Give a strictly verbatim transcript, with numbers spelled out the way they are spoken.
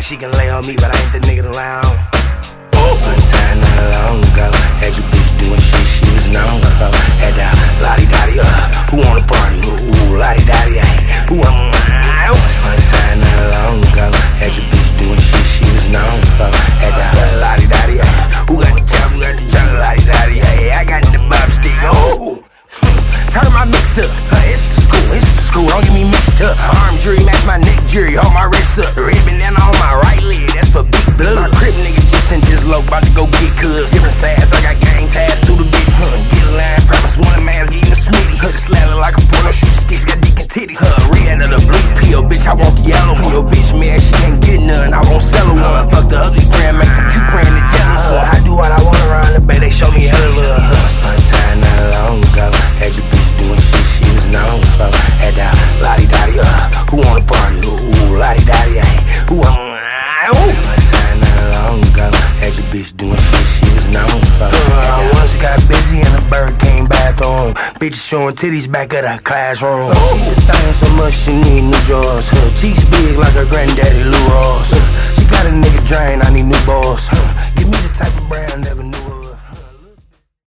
she can lay on me, but I ain't the nigga to lie on. One time not long ago, had your bitch doing shit she was known for. Had that lottie-dottie, uh, who wanna party? Ooh, ooh lottie-dottie, ayy. Who I'm one time not long ago, had your bitch doing shit she was known for. Had that lottie-dottie, ayy. Who got the chop, who got the chop, lottie-dottie, ayy. I got the bob stick, oh. Turn my mix up, uh, it's the school, it's the school, don't get me mixed up. Arm jury, match my neck jury, hold my wrist up. Ribbon down on my right leg, that's for big blood. My crib nigga just sent this low, bout to go get cuz. Different sides, I got gang ties through the big huh. Get a line, promise one of man's getting a smitty. Huh, the slather like a porno, shoot sticks, got deacon titties. Huh, red of the blue pill, bitch, I want the yellow one. Your bitch mad, she can't get none, I won't sell her one. Fuck the ugly friend, make the cute friend the jealous one. I do what I want around the bay, they show me hella love. Huh, spun time not long ago, had your bitch doing shit she was known for. Had that lottie-dottie, uh, who wanna party? Ooh, ooh lottie-dottie, ayy. Who I'm ooh. One time not long ago, had your bitch doing shit she was known for. Uh, once got busy and a bird came back on. Bitches showing titties back at her classroom. She a thing so much she need new drawers. Her cheeks big like her granddaddy Lou Ross. She got a nigga drain, I need new balls. Give me the type of brand